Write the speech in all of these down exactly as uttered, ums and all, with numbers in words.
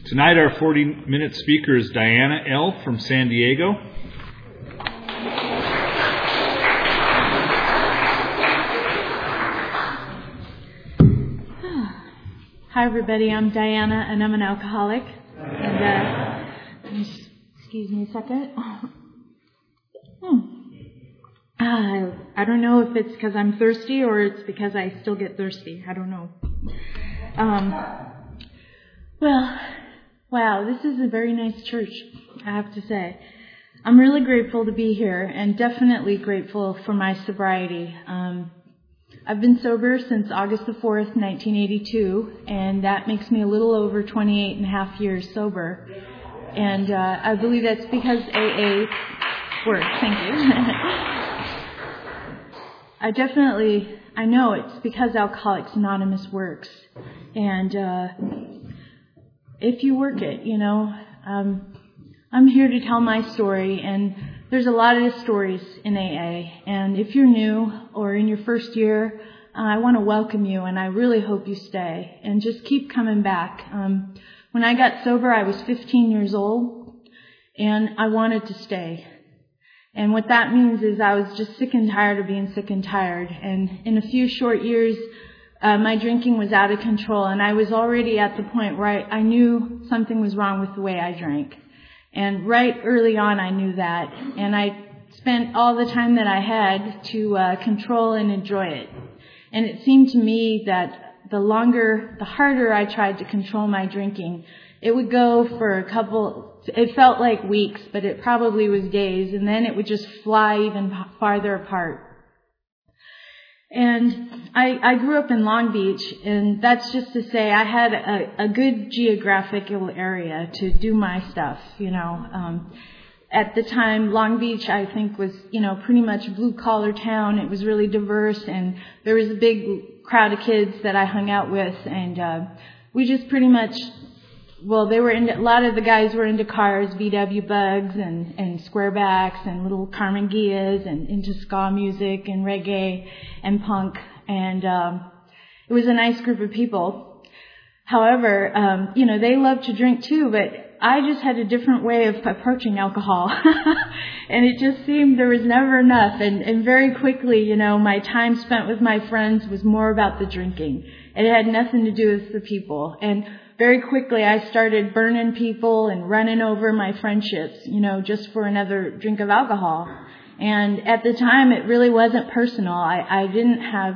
Tonight our forty-minute speaker is Diana L. from San Diego. Hi everybody, I'm Diana and I'm an alcoholic. And uh, excuse me a second. Hmm. Uh, I don't know if it's because I'm thirsty or it's because I still get thirsty. I don't know. Um, well, wow, this is a very nice church, I have to say. I'm really grateful to be here and definitely grateful for my sobriety. Um, I've been sober since August the fourth, nineteen eighty-two, and that makes me a little over twenty-eight and a half years sober. And uh, I believe that's because A A works. Thank you. I definitely, I know it's because Alcoholics Anonymous works. And uh, if you work it, you know, um, I'm here to tell my story, and there's a lot of stories in A A. And if you're new or in your first year, uh, I want to welcome you, and I really hope you stay and just keep coming back. Um, when I got sober, I was fifteen years old, and I wanted to stay. And what that means is I was just sick and tired of being sick and tired. And in a few short years, uh, my drinking was out of control, and I was already at the point where I, I knew something was wrong with the way I drank. And right early on, I knew that. And I spent all the time that I had to uh, control and enjoy it. And it seemed to me that the longer, the harder I tried to control my drinking, it would go for a couple, it felt like weeks, but it probably was days. And then it would just fly even farther apart. And I, I grew up in Long Beach, and that's just to say I had a, a good geographical area to do my stuff, you know. Um, at the time, Long Beach, I think, was, you know, pretty much a blue-collar town. It was really diverse, and there was a big crowd of kids that I hung out with, and uh, we just pretty much, well, they were into, a lot of the guys were into cars, V W Bugs and, and squarebacks and little Carmen Gias, and into ska music and reggae and punk. And um, it was a nice group of people. However, um, you know, they loved to drink too, but I just had a different way of approaching alcohol. And it just seemed there was never enough. And, and very quickly, you know, my time spent with my friends was more about the drinking. It had nothing to do with the people. And very quickly, I started burning people and running over my friendships, you know, just for another drink of alcohol. And at the time, it really wasn't personal. I, I didn't have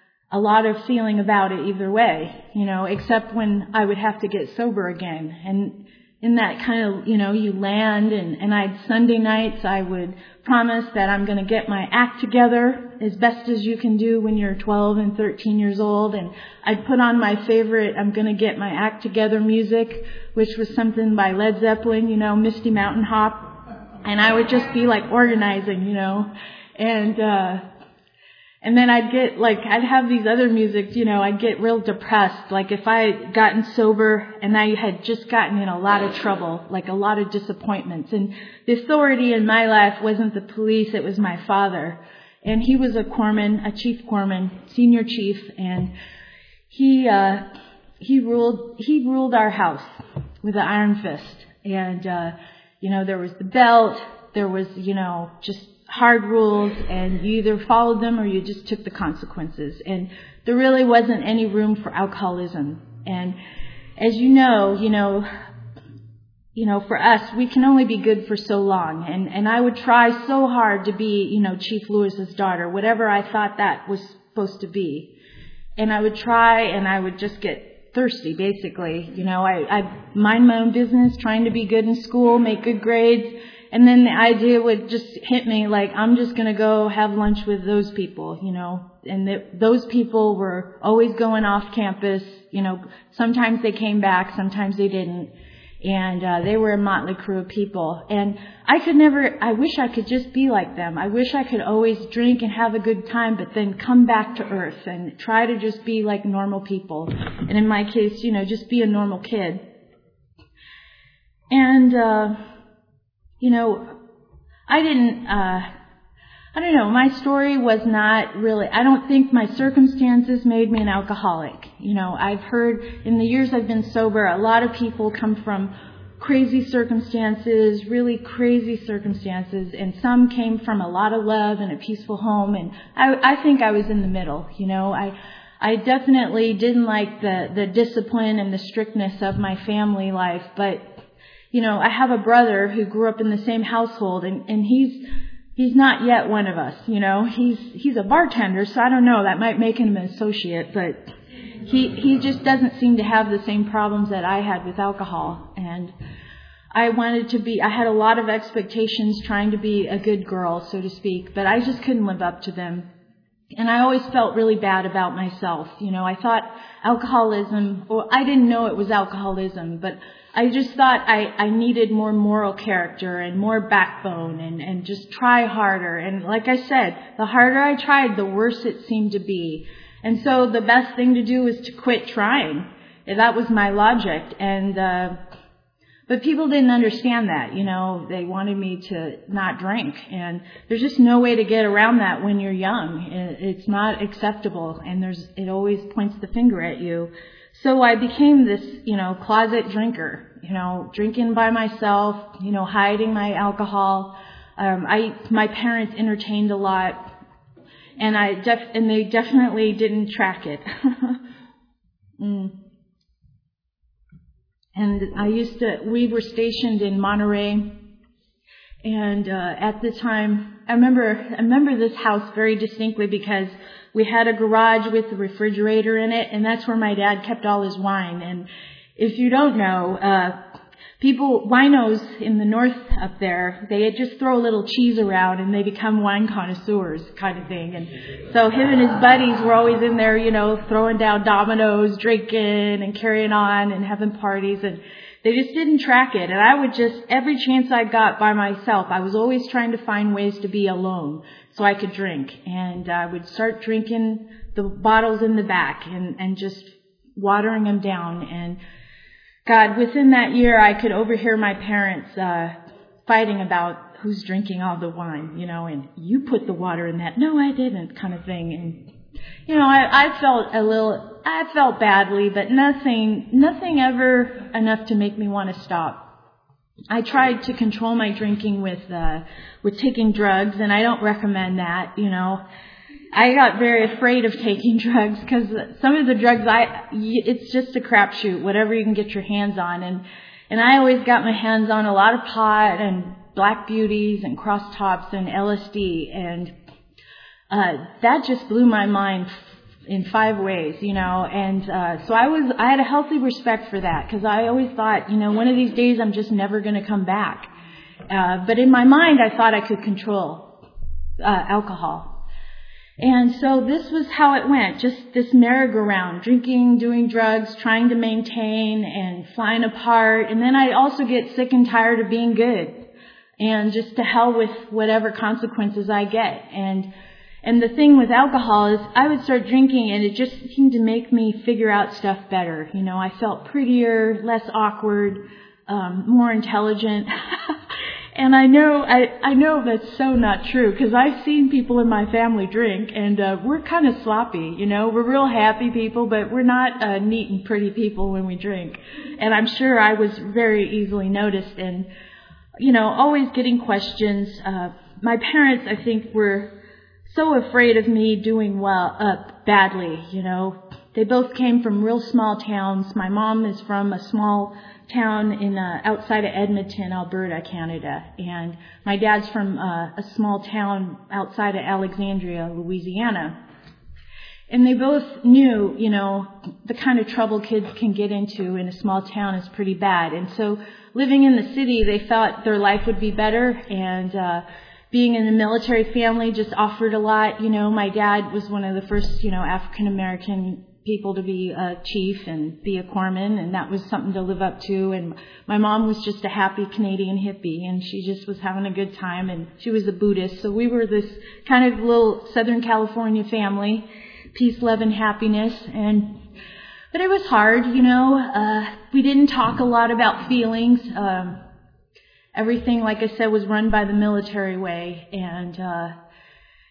a lot of feeling about it either way, you know, except when I would have to get sober again. And in that kind of, you know, you land, and, and I'd Sunday nights, I would promise that I'm going to get my act together as best as you can do when you're twelve and thirteen years old. And I'd put on my favorite, I'm going to get my act together music, which was something by Led Zeppelin, you know, Misty Mountain Hop. And I would just be like organizing, you know, and, uh, and then I'd get, like, I'd have these other music, you know, I'd get real depressed. Like, if I had gotten sober and I had just gotten in a lot of trouble, like a lot of disappointments. And the authority in my life wasn't the police, it was my father. And he was a corpsman, a chief corpsman, senior chief, and he, uh, he ruled, he ruled our house with an iron fist. And, uh, you know, there was the belt, there was, you know, just hard rules, and you either followed them or you just took the consequences. And there really wasn't any room for alcoholism. And as you know, you know, you know, for us, we can only be good for so long. And, and I would try so hard to be, you know, Chief Lewis's daughter, whatever I thought that was supposed to be. And I would try, and I would just get thirsty, basically. You know, I, I'd mind my own business, trying to be good in school, make good grades. And then the idea would just hit me, like, I'm just going to go have lunch with those people, you know. And the, those people were always going off campus, you know. Sometimes they came back, sometimes they didn't. And uh, they were a motley crew of people. And I could never, I wish I could just be like them. I wish I could always drink and have a good time, but then come back to earth and try to just be like normal people. And in my case, you know, just be a normal kid. And, uh... You know, I didn't, uh, I don't know, my story was not really, I don't think my circumstances made me an alcoholic. You know, I've heard in the years I've been sober, a lot of people come from crazy circumstances, really crazy circumstances, and some came from a lot of love and a peaceful home, and I, I think I was in the middle. You know, I I definitely didn't like the, the discipline and the strictness of my family life, but, you know, I have a brother who grew up in the same household, and, and he's he's not yet one of us, you know. He's he's a bartender, so I don't know, that might make him an associate, but he he just doesn't seem to have the same problems that I had with alcohol. And I wanted to be, I had a lot of expectations trying to be a good girl, so to speak, but I just couldn't live up to them. And I always felt really bad about myself. You know, I thought alcoholism, well, I didn't know it was alcoholism, but I just thought I, I needed more moral character and more backbone and, and just try harder. And like I said, the harder I tried, the worse it seemed to be. And so the best thing to do was to quit trying. And that was my logic. And, uh, but people didn't understand that, you know, they wanted me to not drink. And there's just no way to get around that when you're young. It's not acceptable. And there's, it always points the finger at you. So I became this, you know, closet drinker, you know, drinking by myself, you know, hiding my alcohol. Um, I, my parents entertained a lot. And I def, and they definitely didn't track it. mm. And I used to, we were stationed in Monterey, and uh, at the time, I remember, I remember this house very distinctly because we had a garage with a refrigerator in it, and that's where my dad kept all his wine. And if you don't know, uh, people, winos in the north up there, they just throw a little cheese around and they become wine connoisseurs kind of thing. And so him and his buddies were always in there, you know, throwing down dominoes, drinking and carrying on and having parties. And they just didn't track it. And I would just, every chance I got by myself, I was always trying to find ways to be alone so I could drink. And I would start drinking the bottles in the back and, and just watering them down. And God, within that year, I could overhear my parents uh fighting about who's drinking all the wine, you know, and you put the water in that. No, I didn't, kind of thing. And, you know, I, I felt a little, I felt badly, but nothing, nothing ever enough to make me want to stop. I tried to control my drinking with, uh with taking drugs, and I don't recommend that, you know. I got very afraid of taking drugs because some of the drugs, I it's just a crapshoot, whatever you can get your hands on. And and I always got my hands on a lot of pot and black beauties and cross tops and L S D. And uh, that just blew my mind in five ways, you know. And uh, so I was, I had a healthy respect for that because I always thought, you know, one of these days I'm just never going to come back. Uh, but in my mind, I thought I could control uh, alcohol. And so this was how it went, just this merry-go-round, drinking, doing drugs, trying to maintain and flying apart. And then I'd also get sick and tired of being good and just to hell with whatever consequences I get. And and the thing with alcohol is I would start drinking and it just seemed to make me figure out stuff better. You know, I felt prettier, less awkward, um, more intelligent. And I know, I, I know that's so not true because I've seen people in my family drink and, uh, we're kind of sloppy, you know, we're real happy people, but we're not, uh, neat and pretty people when we drink. And I'm sure I was very easily noticed and, you know, always getting questions. Uh, my parents, I think, were so afraid of me doing well, uh, badly, you know. They both came from real small towns. My mom is from a small town in uh, outside of Edmonton, Alberta, Canada, and my dad's from uh, a small town outside of Alexandria, Louisiana. And they both knew, you know, the kind of trouble kids can get into in a small town is pretty bad. And so living in the city, they thought their life would be better, and uh being in a military family just offered a lot. You know, my dad was one of the first, you know, African American people to be a chief and be a corpsman, and that was something to live up to. And my mom was just a happy Canadian hippie, and she just was having a good time, and she was a Buddhist. So we were this kind of little Southern California family, peace, love, and happiness. And but it was hard, you know. Uh, we didn't talk a lot about feelings. Um, everything, like I said, was run by the military way, and uh,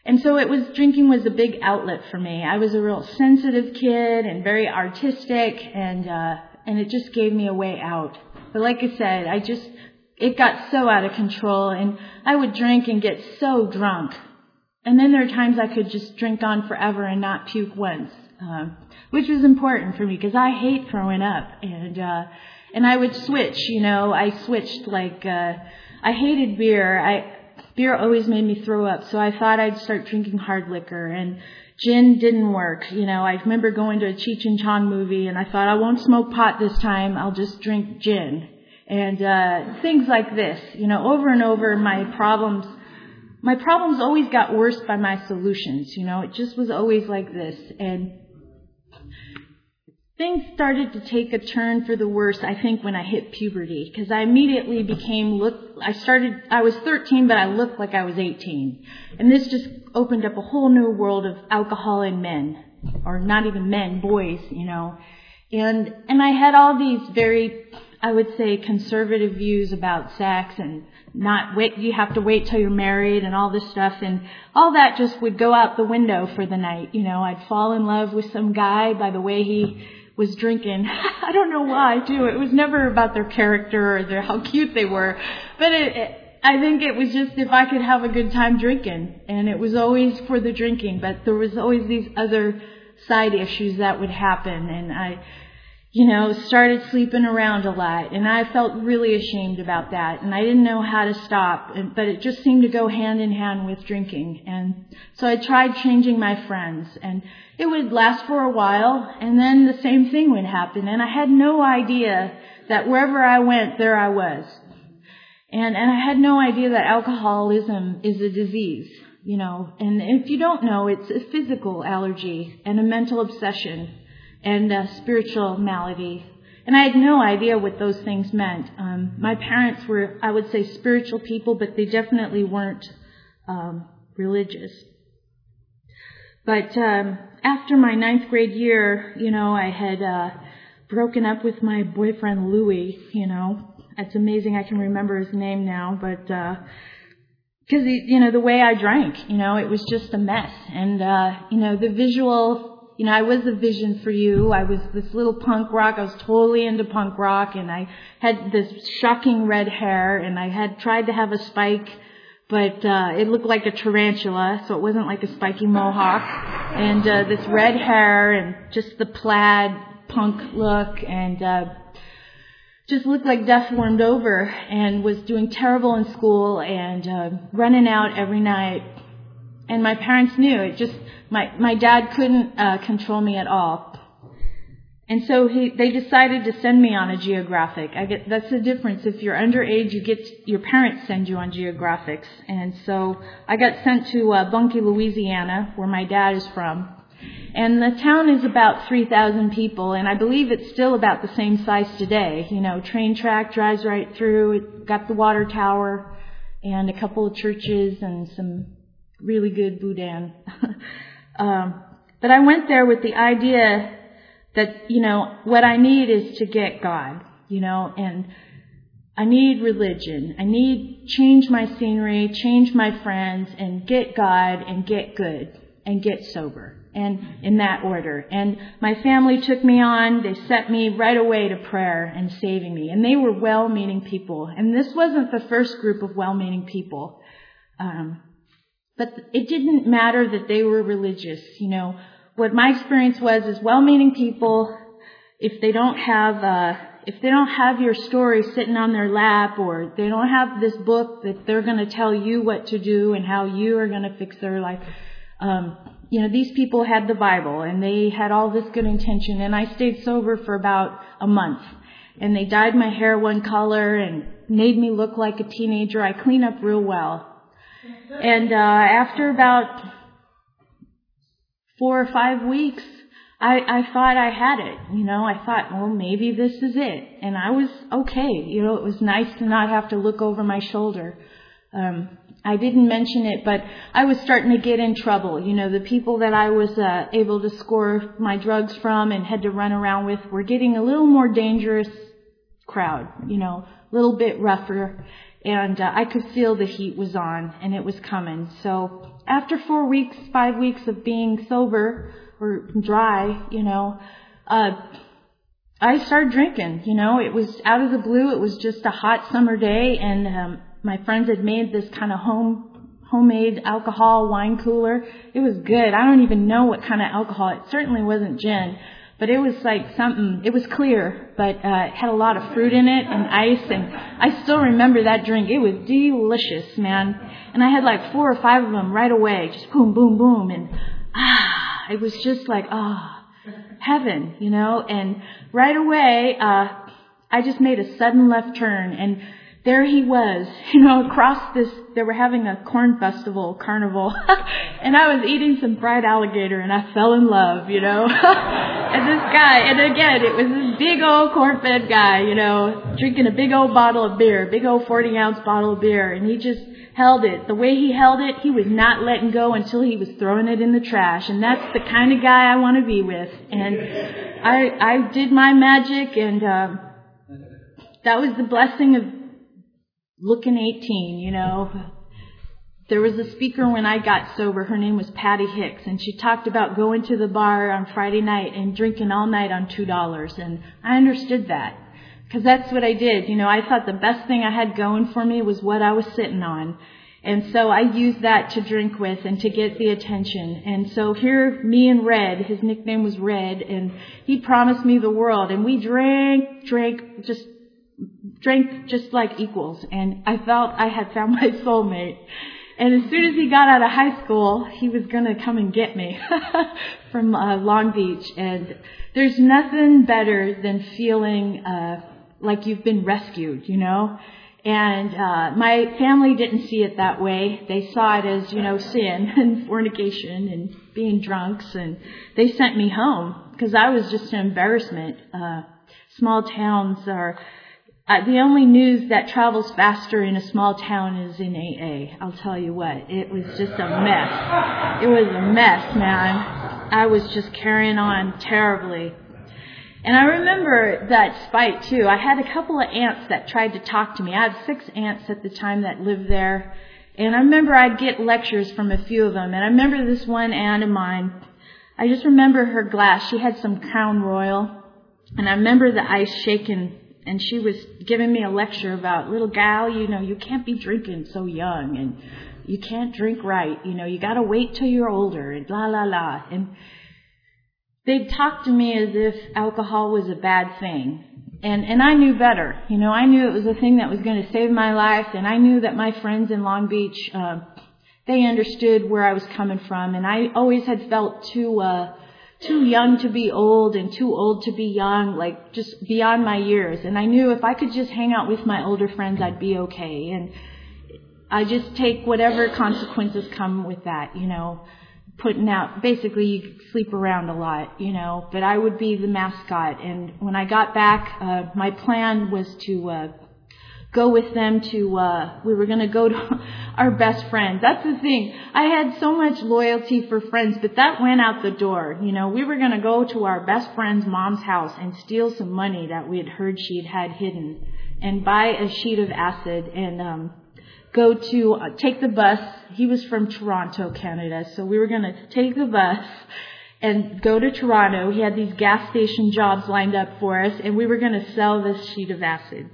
And so it was, drinking was a big outlet for me. I was a real sensitive kid and very artistic, and, uh, and it just gave me a way out. But like I said, I just, it got so out of control, and I would drink and get so drunk. And then there are times I could just drink on forever and not puke once, uh, which was important for me because I hate throwing up. And, uh, and I would switch, you know, I switched like, uh, I hated beer. I, Beer always made me throw up, so I thought I'd start drinking hard liquor, and gin didn't work. You know, I remember going to a Cheech and Chong movie, and I thought, I won't smoke pot this time, I'll just drink gin. And uh things like this, you know, over and over, my problems, my problems always got worse by my solutions, you know, it just was always like this. And things started to take a turn for the worse, I think, when I hit puberty, because I immediately became, look, I started, I was thirteen, but I looked like I was eighteen. And this just opened up a whole new world of alcohol and men, or not even men, boys, you know. And, and I had all these very, I would say, conservative views about sex and not wait, you have to wait till you're married and all this stuff. And all that just would go out the window for the night. You know, I'd fall in love with some guy by the way he was drinking. I don't know why, too. It was never about their character or their, how cute they were. But it, it, I think it was just if I could have a good time drinking. And it was always for the drinking. But there was always these other side issues that would happen. And I, you know, started sleeping around a lot. And I felt really ashamed about that. And I didn't know how to stop. But it just seemed to go hand in hand with drinking. And so I tried changing my friends. And it would last for a while, and then the same thing would happen. And I had no idea that wherever I went, there I was. And and I had no idea that alcoholism is a disease, you know. And if you don't know, it's a physical allergy and a mental obsession and a spiritual malady. And I had no idea what those things meant. Um, my parents were, I would say, spiritual people, but they definitely weren't um, religious. But um, after my ninth grade year, you know, I had uh, broken up with my boyfriend Louis. You know, it's amazing I can remember his name now, but because uh, you know the way I drank, you know, it was just a mess. And uh, you know, the visual, you know, I was a vision for you. I was this little punk rock. I was totally into punk rock, and I had this shocking red hair, and I had tried to have a spike. But uh it looked like a tarantula, so it wasn't like a spiky mohawk. And uh this red hair and just the plaid punk look, and uh just looked like death warmed over, and was doing terrible in school and uh running out every night. And my parents knew it. Just my my dad couldn't uh control me at all. And so he, they decided to send me on a geographic. I get, that's the difference. If you're underage, you get, your parents send you on geographics. And so I got sent to uh, Bunkie, Louisiana, where my dad is from. And the town is about three thousand people, and I believe it's still about the same size today. You know, train track drives right through. It got the water tower and a couple of churches and some really good boudin. um, but I went there with the idea that, you know, what I need is to get God, you know, and I need religion. I need change my scenery, change my friends, and get God and get good and get sober, and in that order. And my family took me on. They set me right away to prayer and saving me. And they were well-meaning people. And this wasn't the first group of well-meaning people. Um, but it didn't matter that they were religious, you know. What my experience was is well-meaning people, if they don't have uh, if they don't have your story sitting on their lap, or they don't have this book that they're going to tell you what to do and how you are going to fix their life, um, you know, these people had the Bible and they had all this good intention. And I stayed sober for about a month, and they dyed my hair one color and made me look like a teenager. I clean up real well, and uh, after about four or five weeks, I, I thought I had it. You know, I thought, well, maybe this is it. And I was okay. You know, it was nice to not have to look over my shoulder. Um, I didn't mention it, but I was starting to get in trouble. You know, the people that I was uh, able to score my drugs from and had to run around with were getting a little more dangerous crowd, you know, a little bit rougher. And uh, I could feel the heat was on, and it was coming. So after four weeks, five weeks of being sober or dry, you know, uh, I started drinking. You know, it was out of the blue. It was just a hot summer day, and um, my friends had made this kind of home homemade alcohol wine cooler. It was good. I don't even know what kind of alcohol. It certainly wasn't gin. But it was like something, it was clear, but uh, it had a lot of fruit in it and ice, and I still remember that drink. It was delicious, man. And I had like four or five of them right away, just boom, boom, boom, and ah, it was just like, ah, heaven, you know. And right away, uh, I just made a sudden left turn, and there he was, you know, across this, they were having a corn festival, carnival, and I was eating some fried alligator, and I fell in love, you know. And this guy, and again, it was this big old corn-fed guy, you know, drinking a big old bottle of beer, big old forty-ounce bottle of beer, and he just held it. The way he held it, he was not letting go until he was throwing it in the trash, and that's the kind of guy I want to be with. And I, I did my magic, and uh, that was the blessing of looking eighteen, you know. There was a speaker when I got sober. Her name was Patty Hicks, and she talked about going to the bar on Friday night and drinking all night on two dollars. And I understood that, because that's what I did. You know, I thought the best thing I had going for me was what I was sitting on. And so I used that to drink with and to get the attention. And so here, me and Red, his nickname was Red, and he promised me the world. And we drank, drank, just drank just like equals. And I felt I had found my soulmate. And as soon as he got out of high school, he was going to come and get me from uh, Long Beach. And there's nothing better than feeling uh, like you've been rescued, you know. And uh, my family didn't see it that way. They saw it as, you know, sin and fornication and being drunks. And they sent me home because I was just an embarrassment. Uh, small towns are... Uh, the only news that travels faster in a small town is in A A. I'll tell you what, it was just a mess. It was a mess, man. I was just carrying on terribly. And I remember that spite, too. I had a couple of aunts that tried to talk to me. I had six aunts at the time that lived there. And I remember I'd get lectures from a few of them. And I remember this one aunt of mine, I just remember her glass. She had some Crown Royal. And I remember the ice shaking. And she was giving me a lecture about, little gal, you know, you can't be drinking so young, and you can't drink right. You know, you got to wait till you're older, and la, la, la. And they'd talk to me as if alcohol was a bad thing. And, and I knew better. You know, I knew it was a thing that was going to save my life. And I knew that my friends in Long Beach, uh, they understood where I was coming from. And I always had felt too, uh, too young to be old and too old to be young, like just beyond my years. And I knew if I could just hang out with my older friends, I'd be okay. And I just take whatever consequences come with that, you know, putting out, basically you sleep around a lot, you know, but I would be the mascot. And when I got back, uh, my plan was to, uh, go with them to, uh, we were going to go to our best friends. That's the thing. I had so much loyalty for friends, but that went out the door. You know, we were going to go to our best friend's mom's house and steal some money that we had heard she had had hidden and buy a sheet of acid and, um, go to, uh, take the bus. He was from Toronto, Canada. So we were going to take the bus and go to Toronto. He had these gas station jobs lined up for us, and we were going to sell this sheet of acid.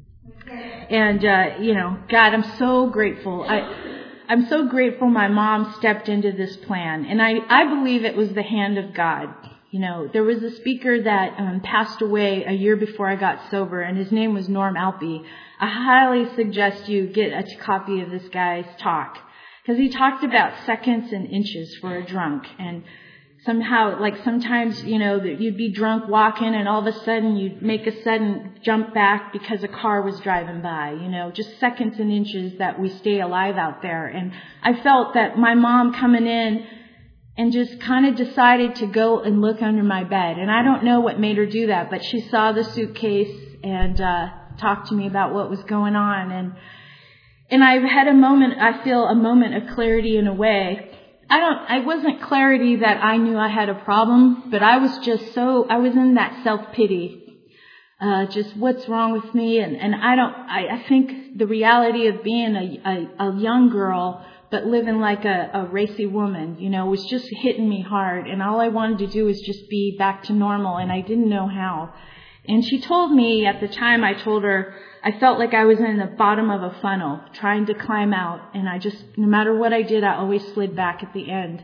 And, uh, you know, God, I'm so grateful. I, I'm so grateful my mom stepped into this plan. And I, I believe it was the hand of God. You know, there was a speaker that um, passed away a year before I got sober, and his name was Norm Alpe. I highly suggest you get a copy of this guy's talk, because he talked about seconds and inches for a drunk. And somehow, like sometimes, you know, that you'd be drunk walking and all of a sudden you'd make a sudden jump back because a car was driving by, you know, just seconds and inches that we stay alive out there. And I felt that my mom coming in and just kind of decided to go and look under my bed. And I don't know what made her do that, but she saw the suitcase and uh talked to me about what was going on. And and I've had a moment, I feel a moment of clarity in a way. I don't, I wasn't clarity that I knew I had a problem, but I was just so, I was in that self-pity. uh, just what's wrong with me. And, and I don't, I, I think the reality of being a, a, a young girl, but living like a, a racy woman, you know, was just hitting me hard. And all I wanted to do was just be back to normal, and I didn't know how. And she told me at the time, I told her, I felt like I was in the bottom of a funnel trying to climb out. And I just, no matter what I did, I always slid back at the end.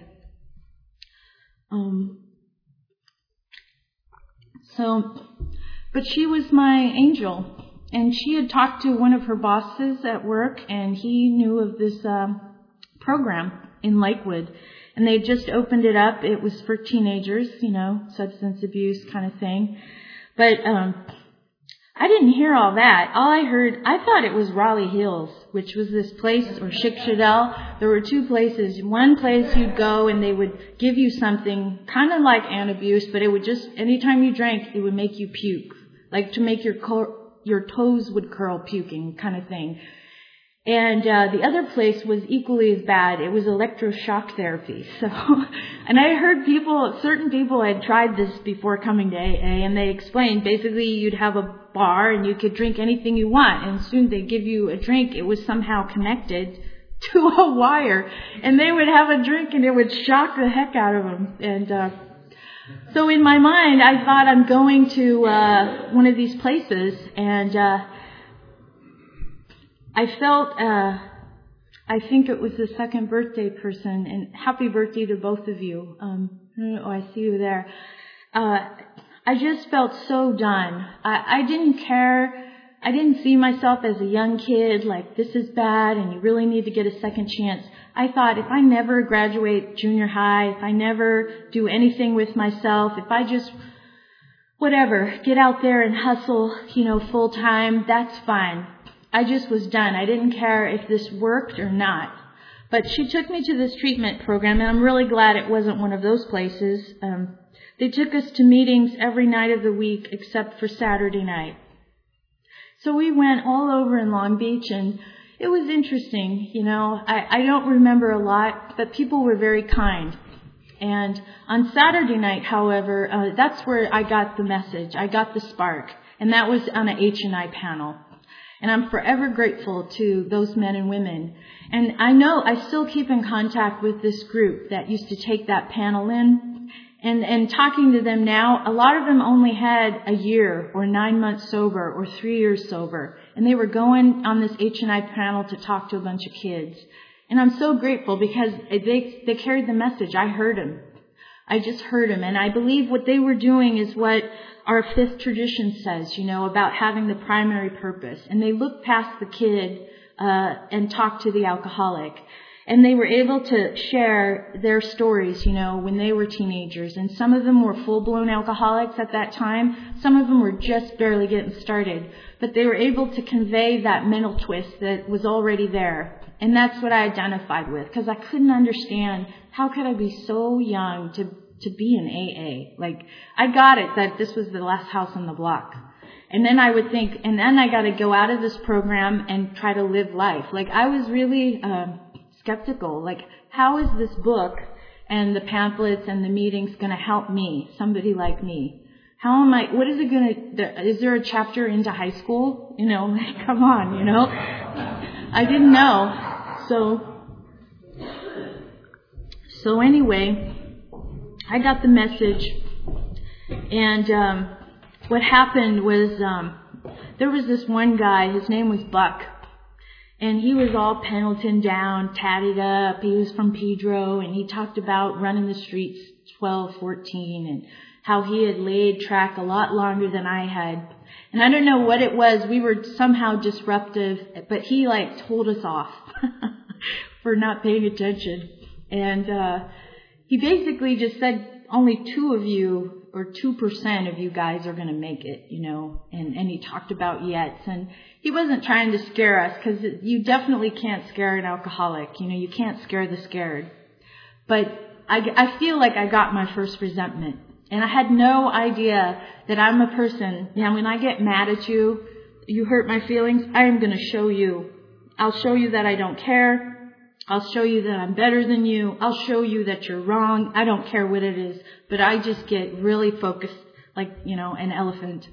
Um, so, but she was my angel. And she had talked to one of her bosses at work, and he knew of this um, program in Lakewood. And they just opened it up. It was for teenagers, you know, substance abuse kind of thing. But um I didn't hear all that. All I heard, I thought it was Raleigh Hills, which was this place, or Chic Chadell. There were two places. One place you'd go and they would give you something kind of like Antabuse, but it would just, anytime you drank, it would make you puke. Like to make your cur- your toes would curl puking kind of thing. And uh, the other place was equally as bad. It was electroshock therapy. So, and I heard people, certain people had tried this before coming to A A, and they explained basically you'd have a bar and you could drink anything you want, and as soon as they give you a drink, it was somehow connected to a wire, and they would have a drink and it would shock the heck out of them. And uh, so in my mind, I thought I'm going to uh, one of these places, and uh, I felt, uh, I think it was the second birthday person, and happy birthday to both of you. Um, oh, I see you there. Uh, I just felt so done. I, I didn't care. I didn't see myself as a young kid, like this is bad and you really need to get a second chance. I thought if I never graduate junior high, if I never do anything with myself, if I just, whatever, get out there and hustle, you know, full time, that's fine. I just was done. I didn't care if this worked or not. But she took me to this treatment program, and I'm really glad it wasn't one of those places. Um, they took us to meetings every night of the week except for Saturday night. So we went all over in Long Beach, and it was interesting. You know, I, I don't remember a lot, but people were very kind. And on Saturday night, however, uh, that's where I got the message. I got the spark, and that was on an H and I panel. And I'm forever grateful to those men and women. And I know I still keep in contact with this group that used to take that panel in. And, and talking to them now, a lot of them only had a year or nine months sober or three years sober. And they were going on this H and I panel to talk to a bunch of kids. And I'm so grateful because they, they carried the message. I heard them. I just heard them. And I believe what they were doing is what our fifth tradition says, you know, about having the primary purpose. And they looked past the kid uh, and talked to the alcoholic. And they were able to share their stories, you know, when they were teenagers. And some of them were full-blown alcoholics at that time. Some of them were just barely getting started. But they were able to convey that mental twist that was already there. And that's what I identified with, because I couldn't understand how could I be so young to to be in A A. Like, I got it that this was the last house on the block. And then I would think, and then I got to go out of this program and try to live life. Like, I was really um, skeptical. Like, how is this book and the pamphlets and the meetings going to help me, somebody like me? How am I, what is it going to, is there a chapter into high school? You know, come on, you know. I didn't know. So, so anyway, I got the message, and um, what happened was um, there was this one guy, his name was Buck, and he was all Pendleton down, tatted up. He was from Pedro, and he talked about running the streets twelve, fourteen, and how he had laid track a lot longer than I had. And I don't know what it was. We were somehow disruptive, but he like told us off for not paying attention. And uh he basically just said only two of you or two percent of you guys are going to make it, you know, and, and he talked about yets. And he wasn't trying to scare us, because you definitely can't scare an alcoholic. You know, you can't scare the scared. But I, I feel like I got my first resentment. And I had no idea that I'm a person. You know, when I get mad at you, you hurt my feelings, I am going to show you. I'll show you that I don't care. I'll show you that I'm better than you. I'll show you that you're wrong. I don't care what it is. But I just get really focused like, you know, an elephant.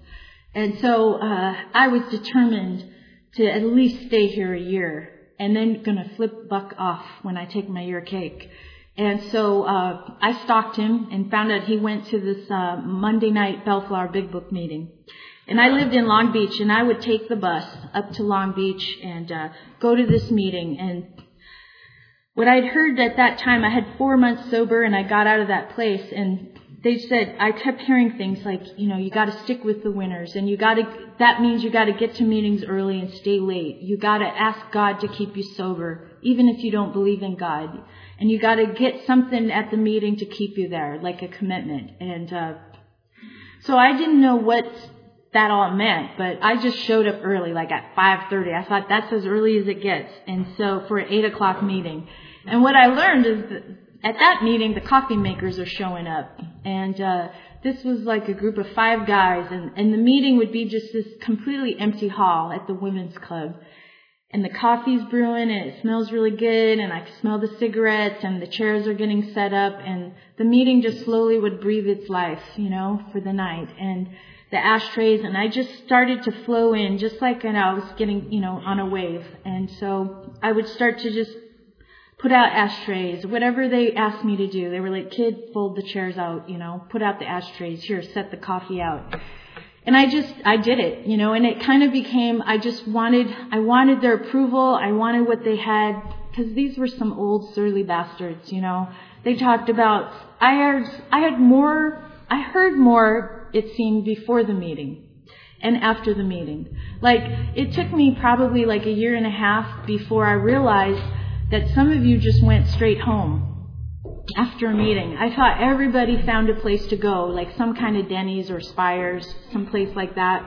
And so uh, I was determined to at least stay here a year, and then going to flip Buck off when I take my year cake. And so uh, I stalked him and found out he went to this uh, Monday night Bellflower Big Book meeting. And I lived in Long Beach, and I would take the bus up to Long Beach and uh, go to this meeting. And what I'd heard at that time, I had four months sober, and I got out of that place, and they said, I kept hearing things like, you know, you got to stick with the winners, and you got to, that means you got to get to meetings early and stay late. You got to ask God to keep you sober, even if you don't believe in God. And you got to get something at the meeting to keep you there, like a commitment. And uh, so I didn't know what that all meant, but I just showed up early, like at five thirty. I thought that's as early as it gets. And so for an eight o'clock meeting. And what I learned is that at that meeting, the coffee makers are showing up. And uh, this was like a group of five guys. And, and the meeting would be just this completely empty hall at the women's club. And the coffee's brewing, and it smells really good, and I can smell the cigarettes, and the chairs are getting set up, and the meeting just slowly would breathe its life, you know, for the night. And the ashtrays, and I just started to flow in, just like you know, I was getting, you know, on a wave. And so I would start to just put out ashtrays, whatever they asked me to do. They were like, kid, fold the chairs out, you know, put out the ashtrays, here, set the coffee out. And I just, I did it, you know, and it kind of became, I just wanted, I wanted their approval. I wanted what they had, because these were some old surly bastards, you know. They talked about, I heard, I had more, I heard more, it seemed, before the meeting and after the meeting. Like, it took me probably like a year and a half before I realized that some of you just went straight home after a meeting. I thought everybody found a place to go, like some kind of Denny's or Spires, some place like that.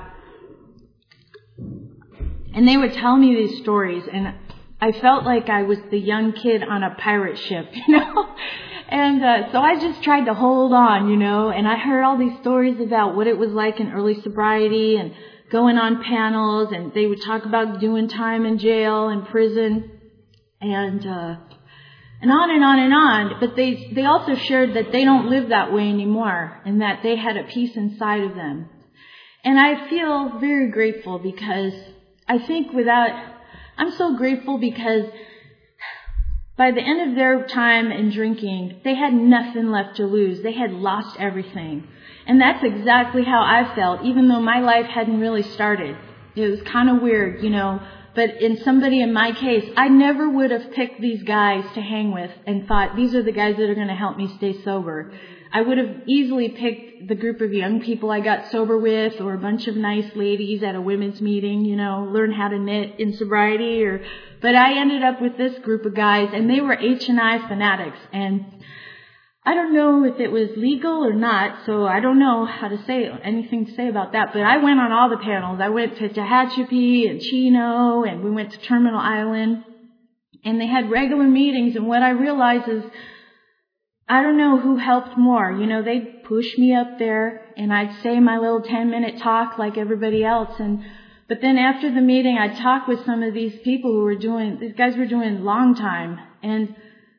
And they would tell me these stories, and I felt like I was the young kid on a pirate ship, you know. And uh, so I just tried to hold on, you know. And I heard all these stories about what it was like in early sobriety and going on panels, and they would talk about doing time in jail and prison, and uh, and on and on and on. But they they also shared that they don't live that way anymore, and that they had a peace inside of them. And I feel very grateful, because I think without, I'm so grateful because by the end of their time in drinking, they had nothing left to lose. They had lost everything. And that's exactly how I felt, even though my life hadn't really started. It was kind of weird, you know. But in somebody in my case, I never would have picked these guys to hang with and thought, these are the guys that are going to help me stay sober. I would have easily picked the group of young people I got sober with, or a bunch of nice ladies at a women's meeting, you know, learn how to knit in sobriety. Or, but I ended up with this group of guys, and they were H and I fanatics. And I don't know if it was legal or not, so I don't know how to say anything to say about that. But I went on all the panels. I went to Tehachapi and Chino, and we went to Terminal Island, and they had regular meetings. And what I realized is, I don't know who helped more. You know, they'd push me up there, and I'd say my little ten-minute talk like everybody else. And but then after the meeting, I'd talk with some of these people who were doing, these guys were doing long time, and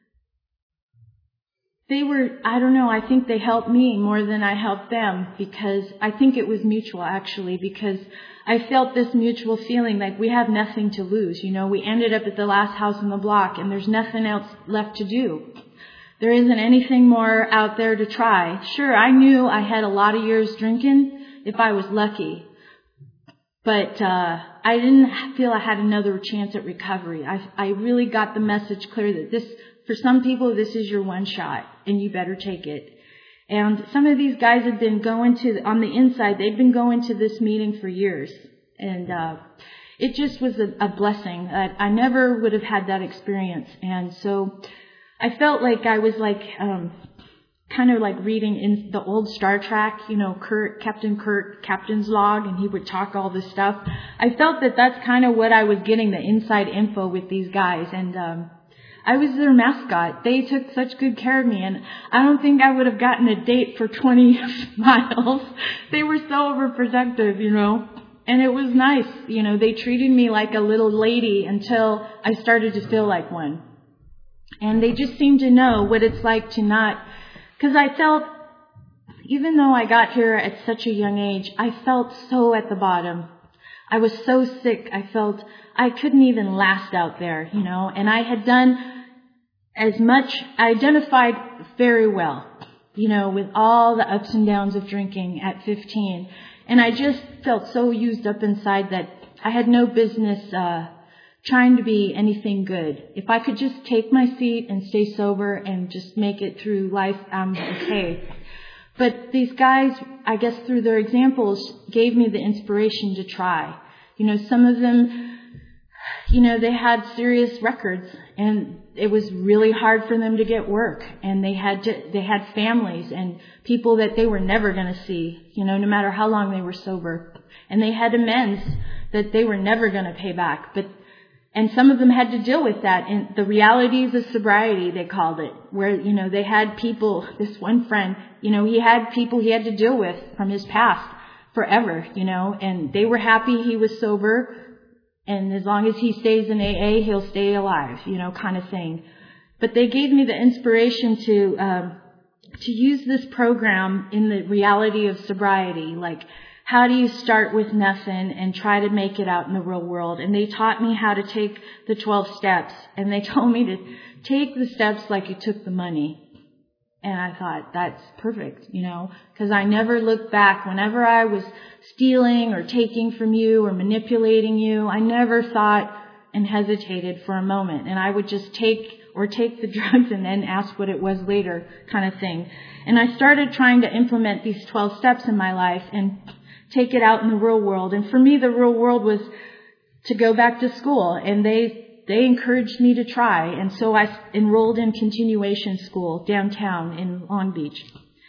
they were, I don't know, I think they helped me more than I helped them, because I think it was mutual, actually, because I felt this mutual feeling like we have nothing to lose. You know, we ended up at the last house on the block, and there's nothing else left to do. There isn't anything more out there to try. Sure, I knew I had a lot of years drinking if I was lucky, but uh, I didn't feel I had another chance at recovery. I, I really got the message clear that this, for some people, this is your one shot, and you better take it. And some of these guys had been going to, on the inside, they'd been going to this meeting for years. And uh, it just was a, a blessing. I, I never would have had that experience. And so I felt like I was like, um, kind of like reading in the old Star Trek, you know, Kirk, Captain Kirk, Captain's Log, and he would talk all this stuff. I felt that that's kind of what I was getting, the inside info with these guys. And um I was their mascot. They took such good care of me, and I don't think I would have gotten a date for twenty miles. They were so overprotective, you know, and it was nice. You know, they treated me like a little lady until I started to feel like one. And they just seemed to know what it's like to not, because I felt, even though I got here at such a young age, I felt so at the bottom. I was so sick. I felt I couldn't even last out there, you know, and I had done as much, I identified very well, you know, with all the ups and downs of drinking at fifteen. And I just felt so used up inside that I had no business uh trying to be anything good. If I could just take my seat and stay sober and just make it through life, I'm okay. But these guys, I guess through their examples, gave me the inspiration to try. You know, some of them, you know, they had serious records, and it was really hard for them to get work, and they had to, they had families and people that they were never going to see, you know, no matter how long they were sober. And they had amends that they were never going to pay back. But And some of them had to deal with that, and the realities of sobriety, they called it, where, you know, they had people, this one friend, you know, he had people he had to deal with from his past forever, you know, and they were happy he was sober, and as long as he stays in A A, he'll stay alive, you know, kind of thing. But they gave me the inspiration to, um, to use this program in the reality of sobriety, like, how do you start with nothing and try to make it out in the real world? And they taught me how to take the twelve steps. And they told me to take the steps like you took the money. And I thought, that's perfect, you know, because I never looked back. Whenever I was stealing or taking from you or manipulating you, I never thought and hesitated for a moment. And I would just take or take the drugs and then ask what it was later, kind of thing. And I started trying to implement these twelve steps in my life and take it out in the real world. And for me, the real world was to go back to school, and they they encouraged me to try. And so I enrolled in continuation school downtown in Long Beach.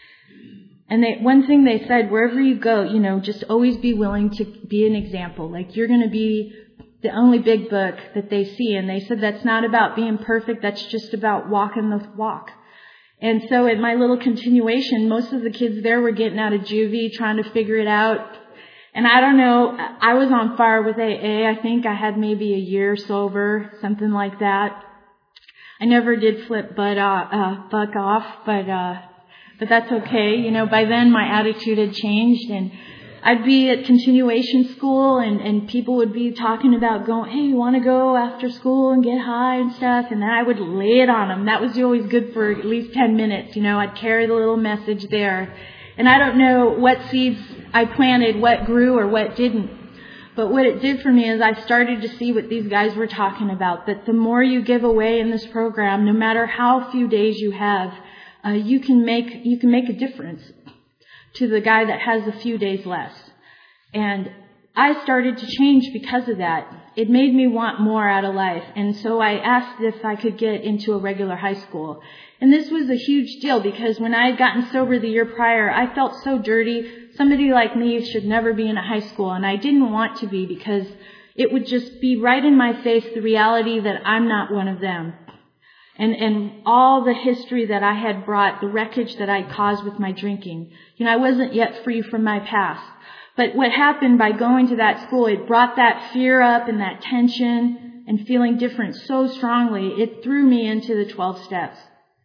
And they, one thing they said, wherever you go, you know, just always be willing to be an example. Like, you're going to be the only big book that they see. And they said that's not about being perfect. That's just about walking the walk. And so at my little continuation, most of the kids there were getting out of juvie, trying to figure it out. And I don't know, I was on fire with A A. I think I had maybe a year sober, something like that. I never did flip butt, uh, uh, buck off, but, uh, but that's okay. You know, by then my attitude had changed, and I'd be at continuation school, and, and people would be talking about going, hey, you want to go after school and get high and stuff? And then I would lay it on them. That was always good for at least ten minutes. You know, I'd carry the little message there. And I don't know what seeds I planted, what grew or what didn't. But what it did for me is I started to see what these guys were talking about, that the more you give away in this program, no matter how few days you have, uh, you can make you can make a difference to the guy that has a few days less. And I started to change because of that. It made me want more out of life. And so I asked if I could get into a regular high school. And this was a huge deal, because when I had gotten sober the year prior, I felt so dirty. Somebody like me should never be in a high school. And I didn't want to be, because it would just be right in my face, the reality that I'm not one of them. And, and all the history that I had brought, the wreckage that I caused with my drinking. You know, I wasn't yet free from my past. But what happened by going to that school, it brought that fear up and that tension and feeling different so strongly, it threw me into the twelve steps.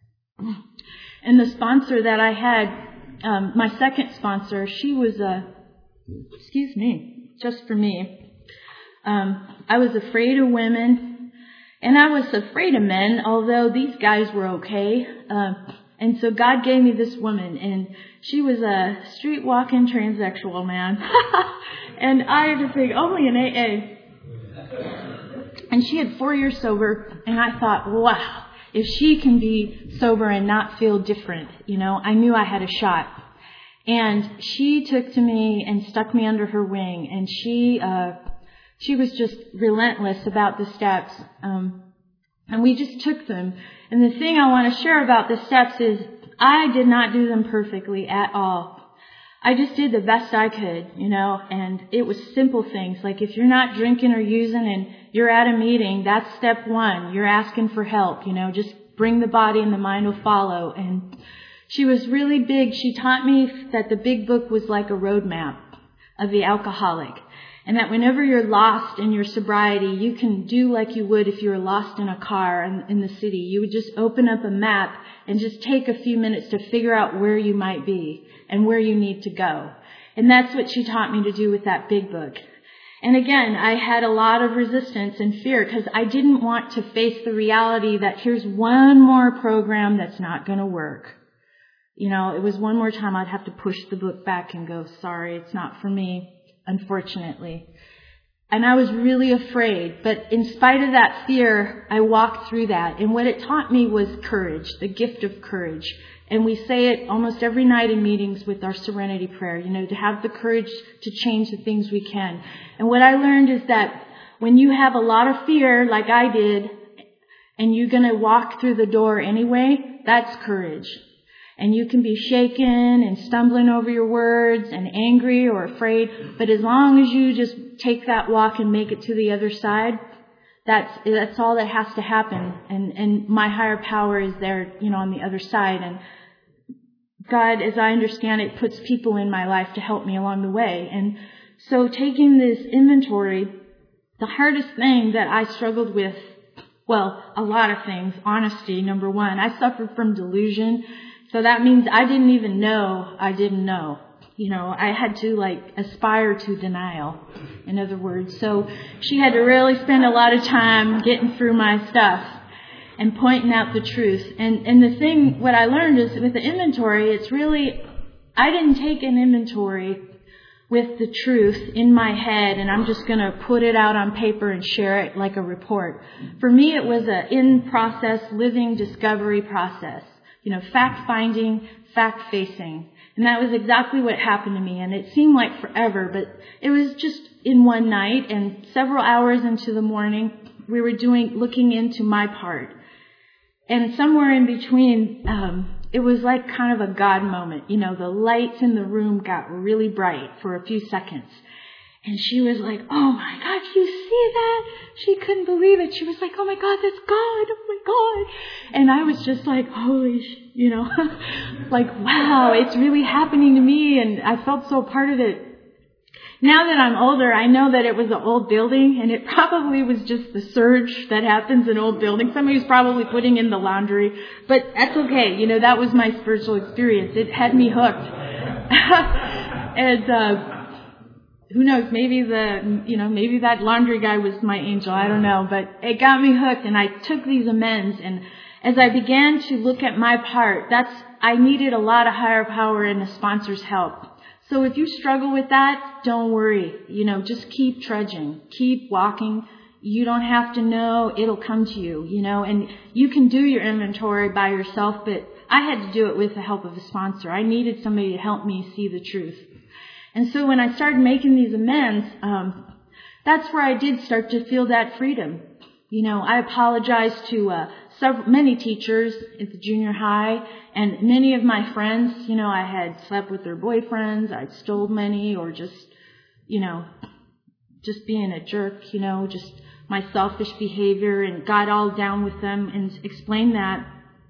And the sponsor that I had, um, my second sponsor, she was a, excuse me, just for me. Um, I was afraid of women. And I was afraid of men, although these guys were okay. Uh, and so God gave me this woman, and she was a street-walking transsexual, man. And I had to think, only an A A. And she had four years sober, and I thought, wow, if she can be sober and not feel different, you know, I knew I had a shot. And she took to me and stuck me under her wing, and she... uh She was just relentless about the steps, um, and we just took them. And the thing I want to share about the steps is I did not do them perfectly at all. I just did the best I could, you know, and it was simple things. Like if you're not drinking or using and you're at a meeting, that's step one. You're asking for help, you know, just bring the body and the mind will follow. And she was really big. She taught me that the big book was like a roadmap of the alcoholic. And that whenever you're lost in your sobriety, you can do like you would if you were lost in a car in, in the city. You would just open up a map and just take a few minutes to figure out where you might be and where you need to go. And that's what she taught me to do with that big book. And again, I had a lot of resistance and fear because I didn't want to face the reality that here's one more program that's not going to work. You know, it was one more time I'd have to push the book back and go, sorry, it's not for me. Unfortunately. And I was really afraid. But in spite of that fear, I walked through that. And what it taught me was courage, the gift of courage. And we say it almost every night in meetings with our serenity prayer, you know, to have the courage to change the things we can. And what I learned is that when you have a lot of fear, like I did, and you're going to walk through the door anyway, that's courage. And you can be shaken and stumbling over your words and angry or afraid. But as long as you just take that walk and make it to the other side, that's that's all that has to happen. And, and my higher power is there, you know, on the other side. And God, as I understand it, puts people in my life to help me along the way. And so taking this inventory, the hardest thing that I struggled with, well, a lot of things, honesty, number one. I suffered from delusion. So that means I didn't even know I didn't know. You know, I had to like aspire to denial, in other words. So she had to really spend a lot of time getting through my stuff and pointing out the truth. And and the thing, what I learned is with the inventory, it's really, I didn't take an inventory with the truth in my head and I'm just going to put it out on paper and share it like a report. For me, it was a in-process, living discovery process. You know, fact-finding, fact-facing. And that was exactly what happened to me. And it seemed like forever, but it was just in one night and several hours into the morning, we were doing, looking into my part. And somewhere in between, um, it was like kind of a God moment. You know, the lights in the room got really bright for a few seconds. And she was like, oh my God, you see that? She couldn't believe it. She was like, oh my God, that's God. Oh my God. And I was just like, holy, sh-, you know, like, wow, it's really happening to me. And I felt so part of it. Now that I'm older, I know that it was an old building and it probably was just the surge that happens in old buildings. Somebody was probably putting in the laundry, but that's okay. You know, that was my spiritual experience. It had me hooked. and, uh, Who knows, maybe the, you know, maybe that laundry guy was my angel. I don't know, but it got me hooked and I took these amends. And as I began to look at my part, that's, I needed a lot of higher power and a sponsor's help. So if you struggle with that, don't worry. You know, just keep trudging, keep walking. You don't have to know, it'll come to you, you know, and you can do your inventory by yourself, but I had to do it with the help of a sponsor. I needed somebody to help me see the truth. And so when I started making these amends, um, that's where I did start to feel that freedom. You know, I apologized to uh, several, many teachers at the junior high and many of my friends. You know, I had slept with their boyfriends, I'd stole money or just, you know, just being a jerk, you know, just my selfish behavior and got all down with them and explained that.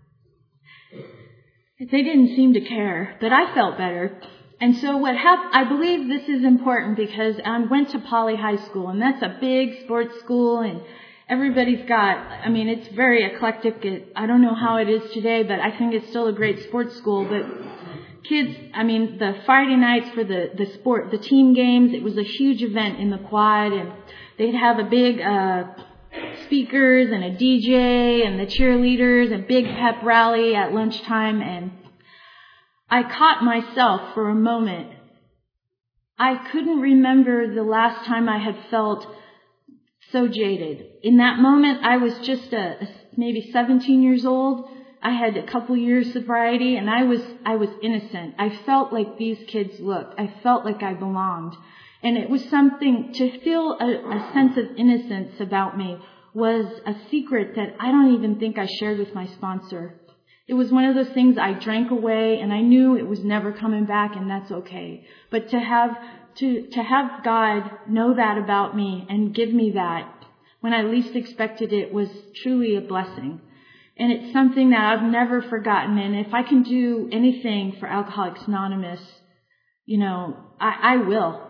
They didn't seem to care, but I felt better. And so what happened, I believe this is important because I went to Poly High School and that's a big sports school and everybody's got, I mean, it's very eclectic. It, I don't know how it is today, but I think it's still a great sports school. But kids, I mean, the Friday nights for the, the sport, the team games, it was a huge event in the quad and they'd have a big, uh, speakers and a D J and the cheerleaders and big pep rally at lunchtime. And I caught myself for a moment. I couldn't remember the last time I had felt so jaded. In that moment, I was just a, a maybe seventeen years old. I had a couple years sobriety and I was, I was innocent. I felt like these kids looked. I felt like I belonged. And it was something to feel a, a sense of innocence about me was a secret that I don't even think I shared with my sponsor. It was one of those things I drank away and I knew it was never coming back and that's okay. But to have, to, to have God know that about me and give me that when I least expected it was truly a blessing. And it's something that I've never forgotten. And if I can do anything for Alcoholics Anonymous, you know, I, I will.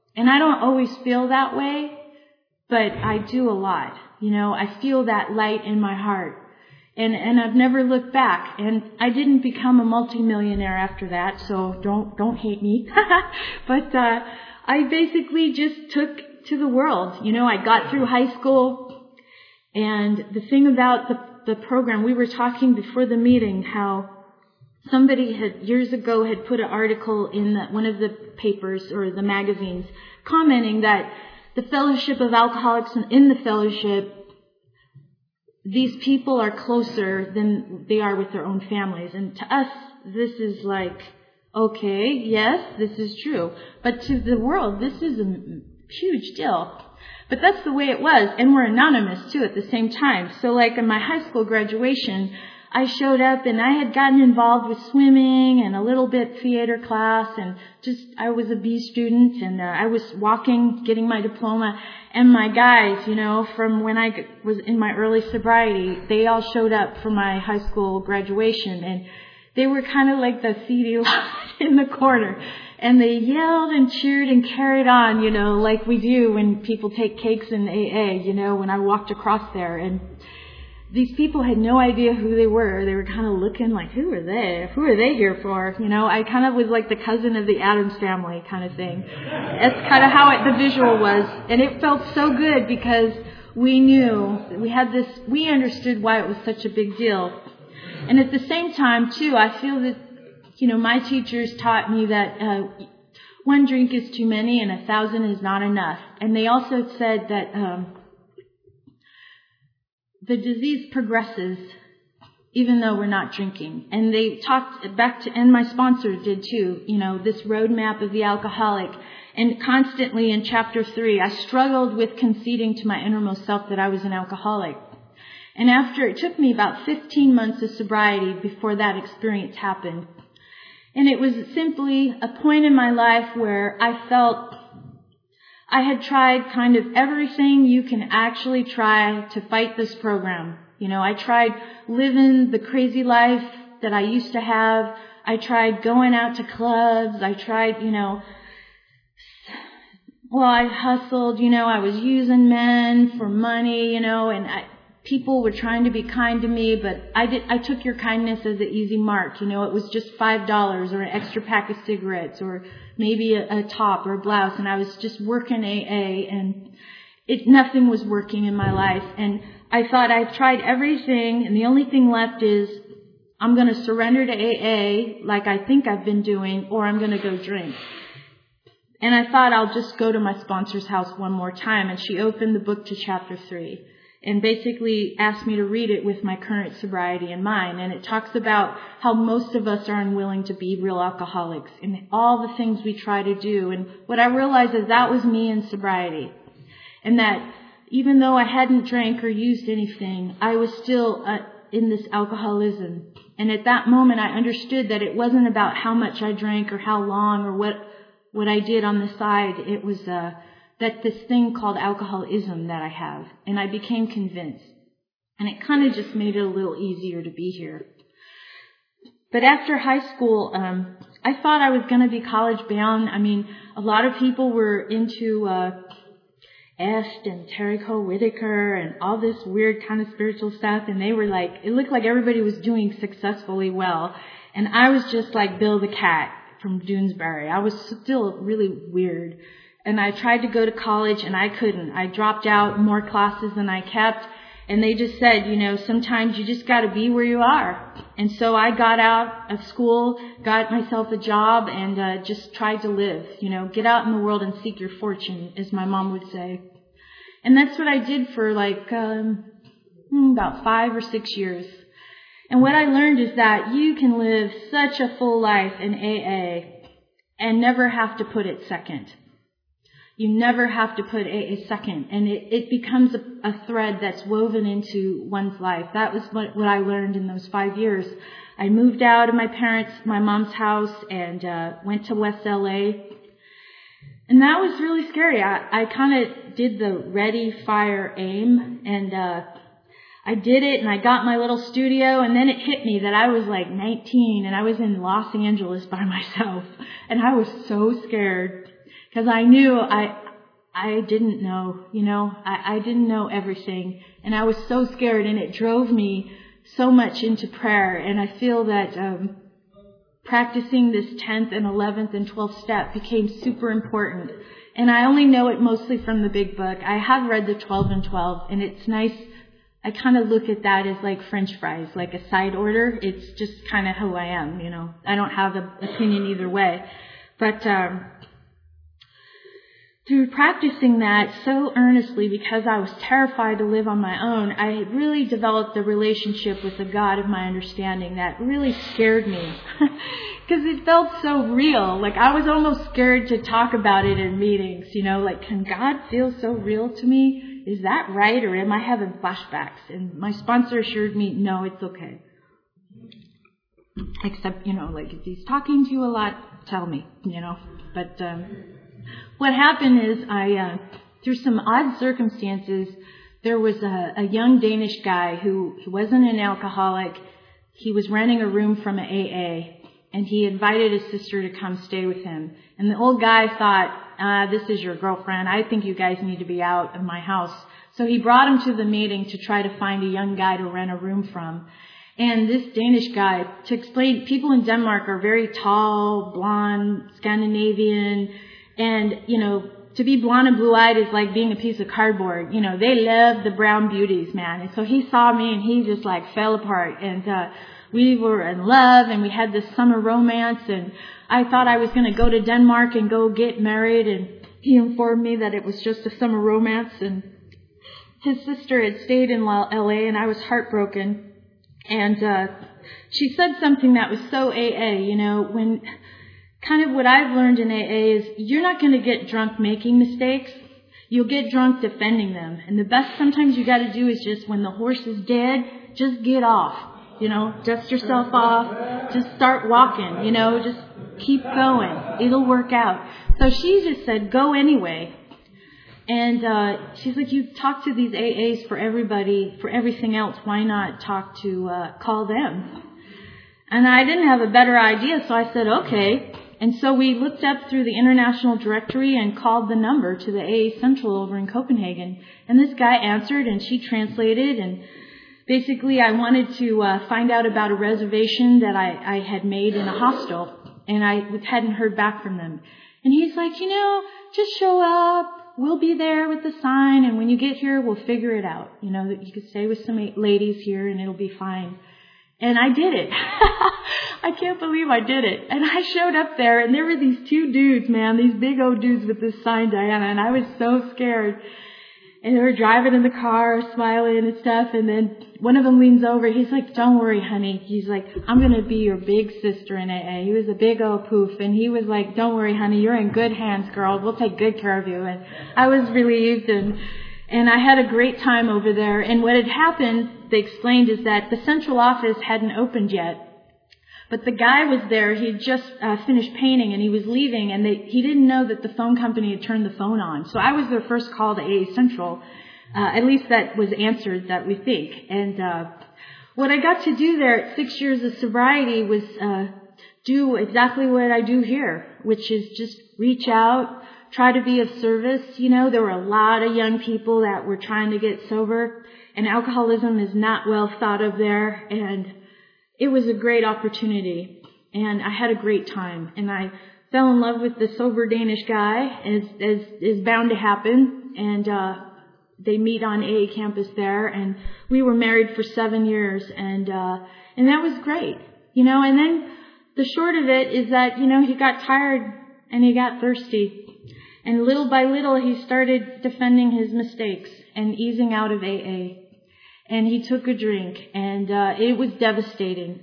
And I don't always feel that way, but I do a lot. You know, I feel that light in my heart. And, and I've never looked back. And I didn't become a multimillionaire after that, so don't, don't hate me. But, uh, I basically just took to the world. You know, I got through high school, and the thing about the, the program, we were talking before the meeting how somebody had years ago had put an article in the, one of the papers or the magazines commenting that the Fellowship of Alcoholics, in the fellowship, these people are closer than they are with their own families. And to us, this is like, okay, yes, this is true. But to the world, this is a huge deal. But that's the way it was. And we're anonymous, too, at the same time. So, like, in my high school graduation, I showed up and I had gotten involved with swimming and a little bit theater class, and just, I was a B student, and uh, I was walking, getting my diploma, and my guys, you know, from when I was in my early sobriety, they all showed up for my high school graduation, and they were kind of like the seedy lot in the corner, and they yelled and cheered and carried on, you know, like we do when people take cakes in A A, you know, when I walked across there. And these people had no idea who they were. They were kind of looking like, who are they? Who are they here for? You know, I kind of was like the cousin of the Addams Family kind of thing. That's kind of how it, the visual was. And it felt so good because we knew, we had this, we understood why it was such a big deal. And at the same time, too, I feel that, you know, my teachers taught me that uh, one drink is too many and a thousand is not enough. And they also said that um, the disease progresses even though we're not drinking. And they talked back to, and my sponsor did too, you know, this roadmap of the alcoholic. And constantly in chapter three, I struggled with conceding to my innermost self that I was an alcoholic. And after, it took me about fifteen months of sobriety before that experience happened. And it was simply a point in my life where I felt I had tried kind of everything you can actually try to fight this program. You know, I tried living the crazy life that I used to have. I tried going out to clubs. I tried, you know, well, I hustled, you know, I was using men for money, you know, and I, people were trying to be kind to me, but I did, I took your kindness as an easy mark. You know, it was just five dollars or an extra pack of cigarettes or maybe a, a top or a blouse. And I was just working A A, and it, nothing was working in my life. And I thought I've tried everything, and the only thing left is I'm going to surrender to A A like I think I've been doing, or I'm going to go drink. And I thought I'll just go to my sponsor's house one more time. And she opened the book to chapter three. And basically asked me to read it with my current sobriety in mind. And it talks about how most of us are unwilling to be real alcoholics and all the things we try to do. And what I realized is that was me in sobriety. And that even though I hadn't drank or used anything, I was still uh, in this alcoholism. And at that moment, I understood that it wasn't about how much I drank or how long or what, what I did on the side. It was uh, that this thing called alcoholism that I have. And I became convinced. And it kind of just made it a little easier to be here. But after high school, um, I thought I was going to be college bound. I mean, a lot of people were into uh, Est and Terry Cole Whitaker and all this weird kind of spiritual stuff. And they were like, it looked like everybody was doing successfully well. And I was just like Bill the Cat from Doonesbury. I was still really weird. And I tried to go to college, and I couldn't. I dropped out more classes than I kept. And they just said, you know, sometimes you just got to be where you are. And so I got out of school, got myself a job, and uh, just tried to live. You know, get out in the world and seek your fortune, as my mom would say. And that's what I did for like um, about five or six years. And what I learned is that you can live such a full life in A A and never have to put it second. You never have to put A A second, and it, it becomes a, a thread that's woven into one's life. That was what, what I learned in those five years. I moved out of my parents', my mom's house, and uh, went to West L A. And that was really scary. I, I kind of did the ready, fire, aim, and uh, I did it, and I got my little studio, and then it hit me that I was like nineteen, and I was in Los Angeles by myself, and I was so scared. because I knew I I didn't know, you know, I, I didn't know everything, and I was so scared, and it drove me so much into prayer. And I feel that um, practicing this tenth and eleventh and twelfth step became super important. And I only know it mostly from the big book. I have read the twelve and twelve, and it's nice. I kind of look at that as like French fries, like a side order. It's just kind of who I am, you know. I don't have an opinion either way. But um, through practicing that so earnestly, because I was terrified to live on my own, I really developed a relationship with the God of my understanding that really scared me. Because it felt so real. Like I was almost scared to talk about it in meetings, you know, like, can God feel so real to me? Is that right? Or am I having flashbacks? And my sponsor assured me, no, it's okay. Except, you know, like if he's talking to you a lot, tell me, you know. But um, what happened is I, uh, through some odd circumstances, there was a, a young Danish guy who he wasn't an alcoholic. He was renting a room from an A A, and he invited his sister to come stay with him. And the old guy thought, uh, this is your girlfriend. I think you guys need to be out of my house. So he brought him to the meeting to try to find a young guy to rent a room from. And this Danish guy, to explain, people in Denmark are very tall, blonde, Scandinavian, and, you know, to be blonde and blue-eyed is like being a piece of cardboard. You know, they love the brown beauties, man. And so he saw me and he just like fell apart. And, uh, we were in love and we had this summer romance, and I thought I was going to go to Denmark and go get married, and he informed me that it was just a summer romance, and his sister had stayed in L A, and I was heartbroken. And uh she said something that was so A A, you know, when kind of what I've learned in A A is you're not going to get drunk making mistakes. You'll get drunk defending them. And the best sometimes you got to do is just when the horse is dead, just get off. You know, dust yourself off, just start walking, you know, just keep going. It'll work out. So she just said, go anyway. And uh she's like, you talk to these A As for everybody, for everything else. Why not talk to, uh call them? And I didn't have a better idea, so I said, okay. And so we looked up through the international directory and called the number to the A A Central over in Copenhagen. And this guy answered, and she translated, and basically, I wanted to uh, find out about a reservation that I, I had made in a hostel, and I hadn't heard back from them. And he's like, you know, just show up. We'll be there with the sign, and when you get here, we'll figure it out. You know, that you could stay with some ladies here, and it'll be fine. And I did it. I can't believe I did it. And I showed up there, and there were these two dudes, man, these big old dudes with this sign, Diana, and I was so scared. And they were driving in the car, smiling and stuff. And then one of them leans over. He's like, don't worry, honey. He's like, I'm going to be your big sister in A A. He was a big old poof. And he was like, don't worry, honey. You're in good hands, girl. We'll take good care of you. And I was relieved. And, and I had a great time over there. And what had happened, they explained, is that the central office hadn't opened yet. But the guy was there. He had just uh, finished painting, and he was leaving, and they, he didn't know that the phone company had turned the phone on. So I was their first call to A A Central. Uh, at least that was answered, that we think. And uh what I got to do there at six years of sobriety was uh do exactly what I do here, which is just reach out, try to be of service. You know, there were a lot of young people that were trying to get sober, and alcoholism is not well thought of there. And it was a great opportunity, and I had a great time. And I fell in love with the sober Danish guy, as as is bound to happen. And uh they meet on A A campus there, and we were married for seven years, and uh and that was great, you know. And then the short of it is that, you know, he got tired and he got thirsty, and little by little he started defending his mistakes and easing out of A A. And he took a drink, and uh, it was devastating.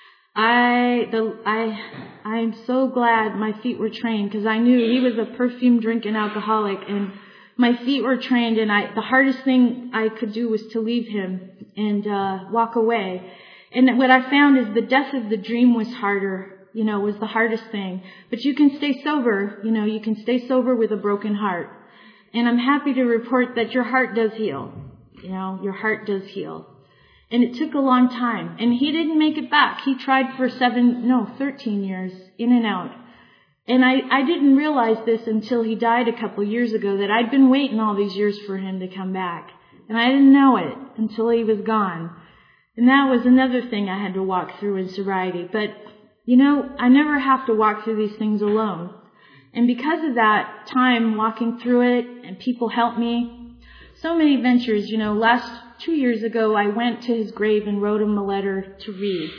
I, the, I, I'm so glad my feet were trained, because I knew he was a perfume drinking alcoholic, and my feet were trained. And I, the hardest thing I could do was to leave him and uh, walk away. And what I found is the death of the dream was harder, you know, was the hardest thing. But you can stay sober, you know, you can stay sober with a broken heart. And I'm happy to report that your heart does heal. You know, your heart does heal. And it took a long time. And he didn't make it back. He tried for seven, no, thirteen years, in and out. And I, I didn't realize this until he died a couple years ago, that I'd been waiting all these years for him to come back. And I didn't know it until he was gone. And that was another thing I had to walk through in sobriety. But, you know, I never have to walk through these things alone. And because of that time walking through it, and people helped me, so many ventures, you know, last two years ago I went to his grave and wrote him a letter to read.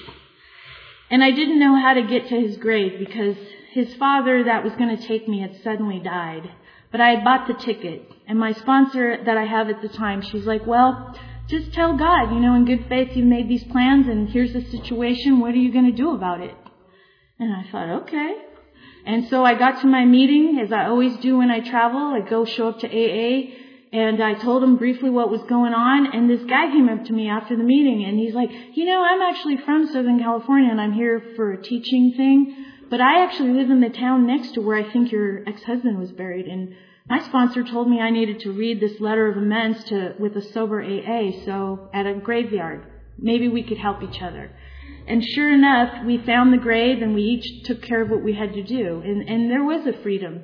And I didn't know how to get to his grave because his father that was going to take me had suddenly died. But I had bought the ticket. And my sponsor that I have at the time, she's like, well, just tell God, you know, in good faith you've made these plans and here's the situation. What are you going to do about it? And I thought, okay. And so I got to my meeting, as I always do when I travel. I go show up to A A, and I told him briefly what was going on. And this guy came up to me after the meeting, and he's like, you know, I'm actually from Southern California, and I'm here for a teaching thing. But I actually live in the town next to where I think your ex-husband was buried. And my sponsor told me I needed to read this letter of amends to with a sober A A, so at a graveyard. Maybe we could help each other. And sure enough, we found the grave and we each took care of what we had to do. And, and there was a freedom.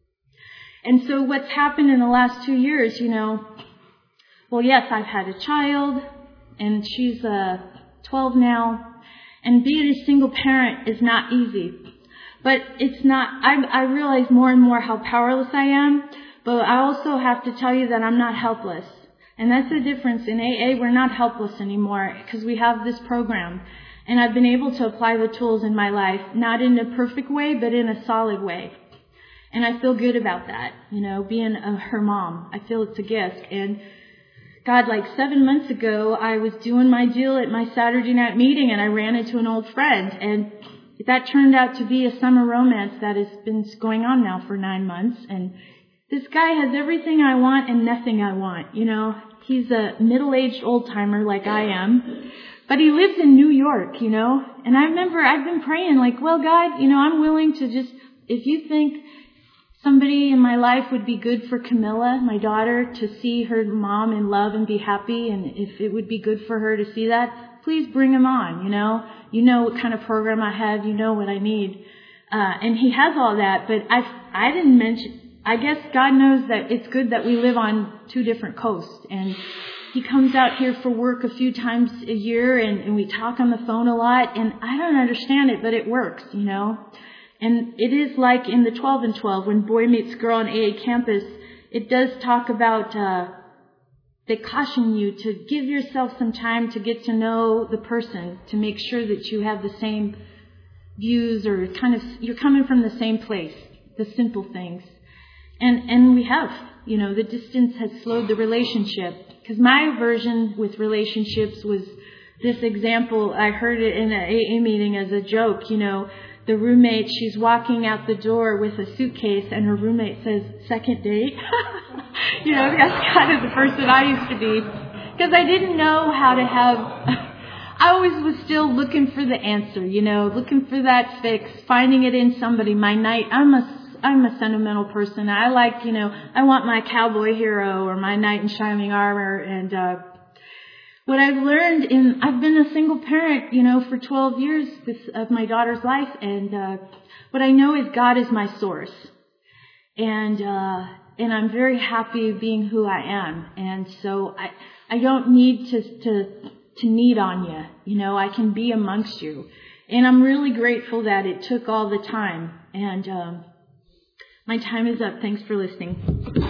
And so what's happened in the last two years, you know, well, yes, I've had a child and she's uh, twelve now. And being a single parent is not easy. But it's not, I, I realize more and more how powerless I am. But I also have to tell you that I'm not helpless. And that's the difference. In A A, we're not helpless anymore because we have this program. And I've been able to apply the tools in my life, not in a perfect way, but in a solid way. And I feel good about that, you know, being a, her mom. I feel it's a gift. And God, like seven months ago, I was doing my deal at my Saturday night meeting and I ran into an old friend. And that turned out to be a summer romance that has been going on now for nine months. And this guy has everything I want and nothing I want, you know. He's a middle-aged old-timer like I am. But he lives in New York, you know. And I remember I've been praying like, well, God, you know, I'm willing to just, if you think somebody in my life would be good for Camilla, my daughter, to see her mom in love and be happy, and if it would be good for her to see that, please bring him on, you know. You know what kind of program I have. You know what I need. Uh, and he has all that, but I, I didn't mention, I guess God knows that it's good that we live on two different coasts. And he comes out here for work a few times a year, and, and we talk on the phone a lot, and I don't understand it, but it works, you know. And it is like in the twelve and twelve, when Boy Meets Girl on A A campus, it does talk about, uh, they caution you to give yourself some time to get to know the person, to make sure that you have the same views or kind of, you're coming from the same place, the simple things. And, and we have, you know, the distance has slowed the relationship. Because my aversion with relationships was this example. I heard it in an A A meeting as a joke. You know, the roommate, she's walking out the door with a suitcase and her roommate says, second date. You know, that's kind of the person I used to be. Because I didn't know how to have, I always was still looking for the answer, you know, looking for that fix, finding it in somebody. My knight, I'm a I'm a sentimental person. I like, you know, I want my cowboy hero or my knight in shining armor. And uh, what I've learned in, I've been a single parent, you know, for twelve years with, of my daughter's life. And uh, what I know is God is my source. And uh, and I'm very happy being who I am. And so I, I don't need to, to, to need on you. You know, I can be amongst you. And I'm really grateful that it took all the time. And um, my time is up. Thanks for listening.